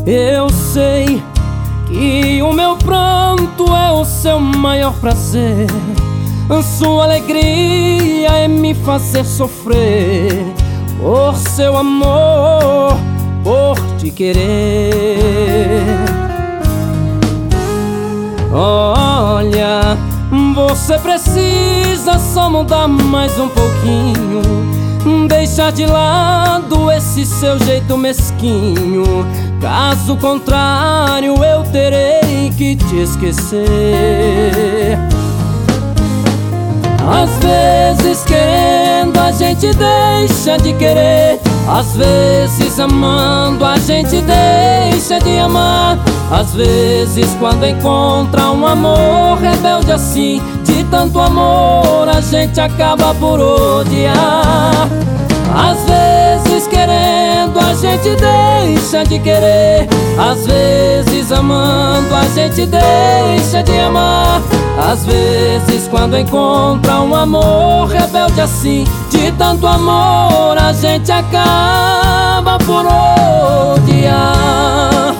Eu sei que o meu pranto é o seu maior prazer. Sua alegria é me fazer sofrer por seu amor, por te querer. Olha, você precisa só mudar mais um pouquinho, deixar de lado esse seu jeito mesquinho. Caso contrário, eu terei que te esquecer. Às vezes querendo a gente deixa de querer, às vezes amando a gente deixa de amar. Às vezes quando encontra um amor rebelde assim, de tanto amor a gente acaba por odiar. Às vezes querendo a gente deixa de querer, às vezes amando a gente deixa de amar. Às vezes quando encontra um amor rebelde assim, de tanto amor a gente acaba por odiar.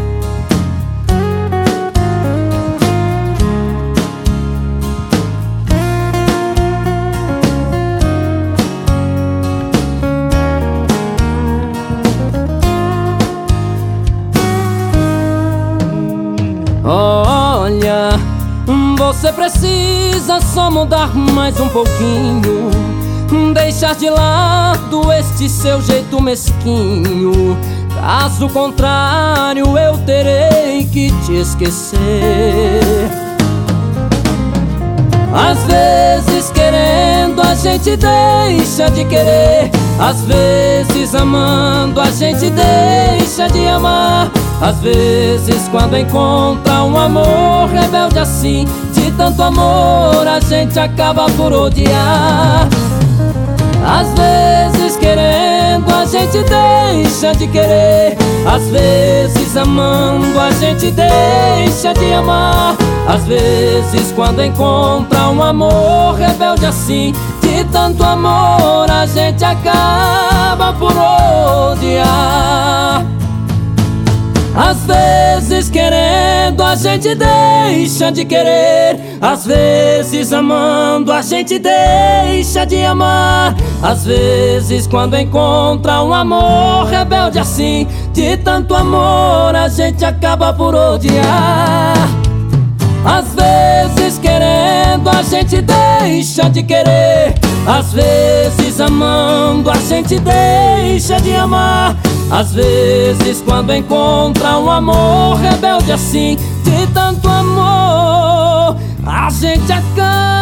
Olha, você precisa só mudar mais um pouquinho, deixar de lado este seu jeito mesquinho. Caso contrário, eu terei que te esquecer. Às vezes querendo a gente deixa de querer, às vezes amando a gente deixa de amar. Às vezes quando encontra um amor rebelde assim, de tanto amor a gente acaba por odiar. Às vezes querendo a gente deixa de querer, às vezes amando a gente deixa de amar. Às vezes quando encontra um amor rebelde assim, de tanto amor a gente acaba por odiar. Às vezes querendo a gente deixa de querer, às vezes amando a gente deixa de amar. Às vezes quando encontra um amor rebelde assim, de tanto amor a gente acaba por odiar. Às vezes querendo a gente deixa de querer, às vezes amando a gente deixa de amar. Às vezes quando encontra um amor rebelde assim, de tanto amor a gente acaba